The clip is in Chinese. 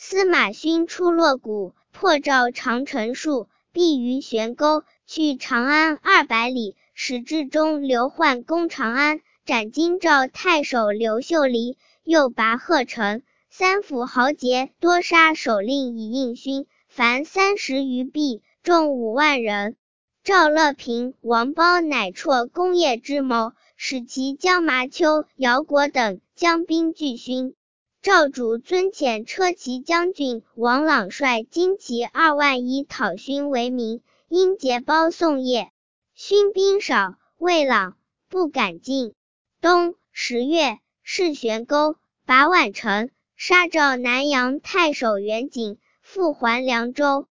司马勋出洛谷，破赵长城戍，避于悬沟，去长安200里，使至中刘焕攻长安，斩京兆太守刘秀离，又拔贺城。三府豪杰多杀首令以应勋，凡30余弊，众5万人。赵乐平、王褒乃辍功业之谋，使其将麻丘、姚果等将兵拒勋。赵主尊遣车骑将军王朗率精骑2万以讨勋为名，因结包送业。勋兵少，魏朗不敢进。冬10月，试悬沟，拔宛城，杀赵南阳太守袁景，复还凉州。